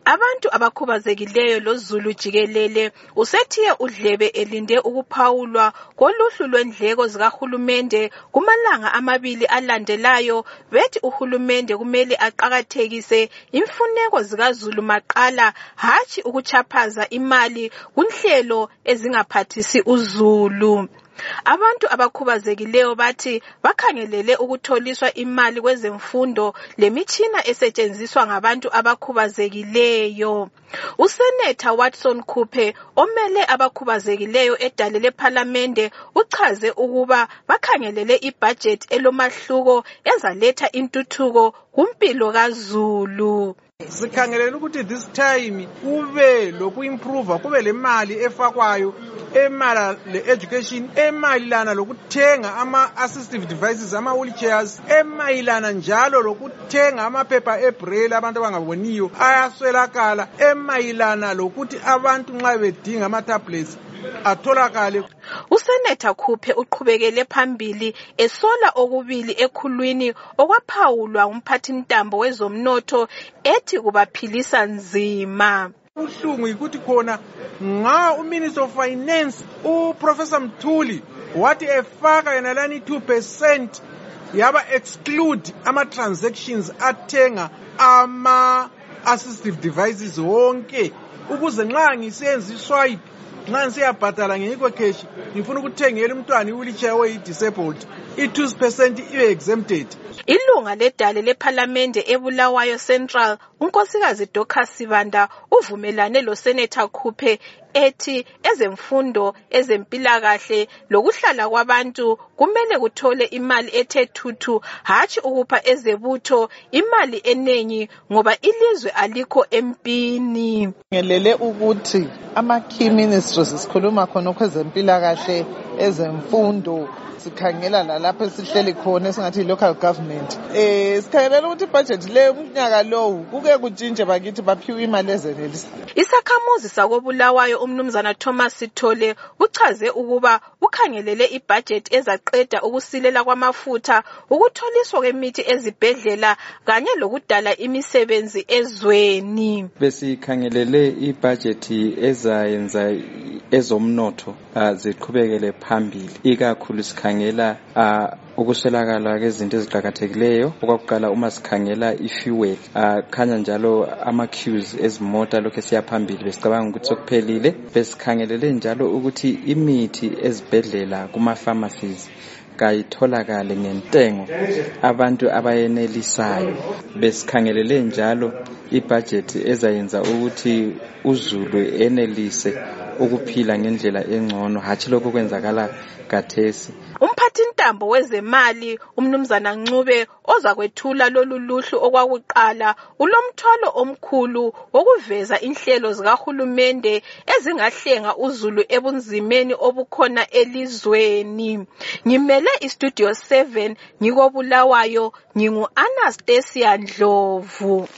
Abantu abakhubazekileyo loZulu jikelele usethiye udlebe elinde ukuphawulwa koluhlu lwendleko zikahulumende kumalanga amabili alandelayo. Bethi uhulumende kumele aqakathekise imfuneko zikaZulu maqala, hatshi ukuchaphaza imali kunhlelo ezingaphathisi uZulu. Abantu abakhubazekileyo bathi bakhangelele ukutholiswa imali kwezemfundo lemitshina esetshenziswa ngabantu abakhubazekileyo. Useneta Watson Kupe omele abakhubazekileyo edale lePhalamende uchaze ukuba bakhangelele ibudget elomahluko ezaletha intuthuko kumpilo kaZulu. Sikhangelele ukuthi this time kube lokuimprove, kube le mali efakwayo emala le-education, emayilana lokuthenga ama-assistive devices, ama-wheelchairs, emayilana njalo lokuthenga amaphepha ebraille abantu abangaboniyo ayaswelakala, emayilana lokuthi abantu nxa bedinga ama-tablets atholakale. Useneta Kupe uqhubekele phambili esola okubili ekhulwini okwaphawulwa umphathintambo wezomnotho ethi kubaphilisa nzima. Uhlungu yikuthi khona nga uMinister of Finance uProfessor Mthuli wathi efaka yenalani 2% yaba exclude ama-transactions athenga ama-assistive devices wonke ukuze nxa ngisenza iswipe, nxa ngisiyabhadala ngikwe cash, ngifuna ukuthengela umntwana i-wheelchair oyi-disabled, i-2% ibe exempted. Ilunga ledale lePhalamende eBulawayo Central unkosikazi Dorcas Sibanda uvumelane loSeneta Kupe ethi ezemfundo, ezempilakahle lokuhlala kwabantu kumele kuthole imali ethe thuthu, hatshi ukupha ezebutho imali enengi ngoba ilizwe alikho empini. Ngelele ukuthi ama-key ministries sikhuluma khona kwezempilakahle, ezemfundo, sikhangela lalapho esihleli khona esingathi local government. Sikhangelela ukuthi budget le umnyaka lowu kuke kutshintshe bakithi baphiwe imali ezenelisa. Isakhamuzi sakobulawayo umnumzana Thomas Sithole uchaze ukuba ukhangelele ibudget ezaqeda ukusilela kwamafutha, ukutholiswa kwemithi ezibhedlela kanye lokudala imisebenzi ezweni. Besikhangelele ibudget ezayenza ezomnotho ziqhubekele phambili, ikakhulu sikhangela ukuswelakala kwezinto eziqakathekileyo. Okwakuqala uma sikhangela ifuel, khanya njalo ama-queues ezimota lokho siyaphambili, besicabanga ukuthi sokuphelile. Besikhangelele njalo ukuthi imithi ezibhedlela kuma-pharmacies kayitholakale ngentengo abantu abayenelisayo. Besikhangelele njalo ibudget ezayenza ukuthi uZulu enelise ukuphila ngendlela engcono, hatshi lokho kwenzakala kathesi. Umphathintambo wezemali umnumzana Ncube ozakwethula lolu luhlu okwakuqala ulomthwalo omkhulu wokuveza inhlelo zikahulumende ezingahlenga uZulu ebunzimeni obukhona elizweni. Ngimele iStudio 7 ngikobulawayo, ngingu Anastasia Ndlovu.